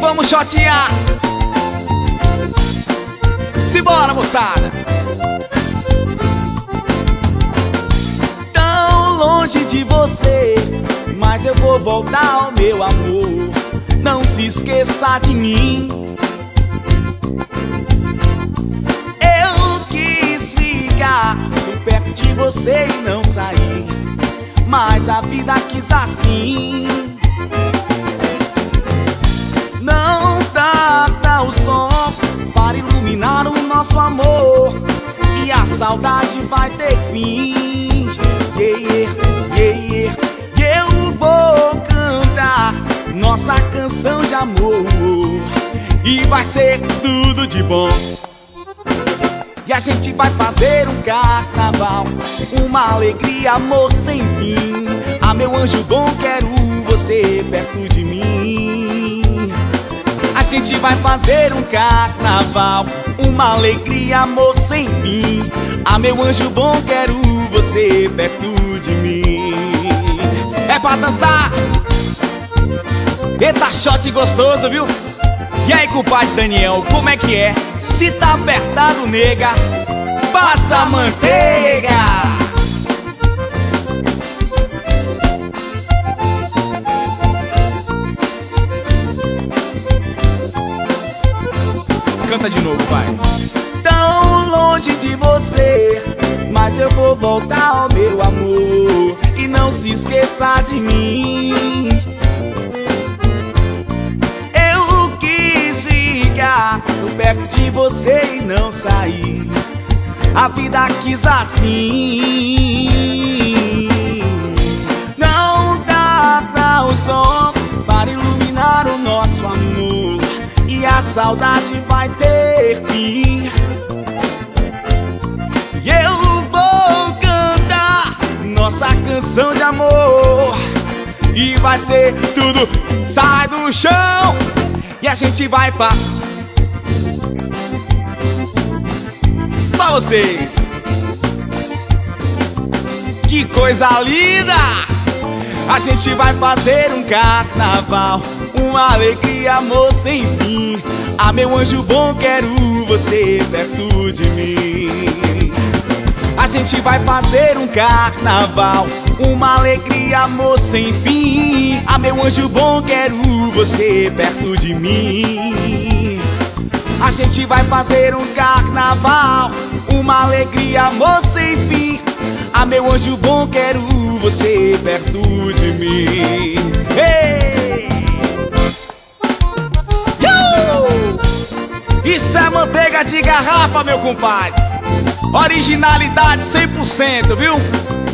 vamos shotear. Simbora, moçada. Tão longe de você, mas eu vou voltar, meu amor. Não se esqueça de mim. Eu quis ficar perto de você e não sair, mas a vida quis assim. Não tá o som para iluminar o nosso amor, e a saudade vai ter fim. Eu vou cantar nossa canção de amor, e vai ser tudo de bom. E a gente vai fazer um carnaval, uma alegria, amor sem fim. Ah, meu anjo bom, quero você perto de mim. A gente vai fazer um carnaval, uma alegria, amor sem fim. Ah, meu anjo bom, quero você perto de mim. É pra dançar. Eita, shot gostoso, viu? E aí, compadre Daniel, como é que é? Se tá apertado, nega, passa a manteiga. Canta de novo, vai. Tão longe de você, mas eu vou voltar, meu amor, e não se esqueça de mim. Eu quis ficar perto de você e não sair, a vida quis assim. Não dá pra o som para iluminar o nosso amor, e a saudade vai ter fim. E eu vou cantar nossa canção de amor, e vai ser tudo. Sai do chão e a gente vai só vocês. Que coisa linda! A gente vai fazer um carnaval, uma alegria, amor sem fim. Ah, meu anjo bom, quero você perto de mim. A gente vai fazer um carnaval, uma alegria, amor sem fim. Ah, meu anjo bom, quero você perto de mim. A gente vai fazer um carnaval, uma alegria, amor sem fim. Ah, meu anjo bom, quero você perto de mim. Hey! Isso é manteiga de garrafa, meu compadre. Originalidade 100%, viu?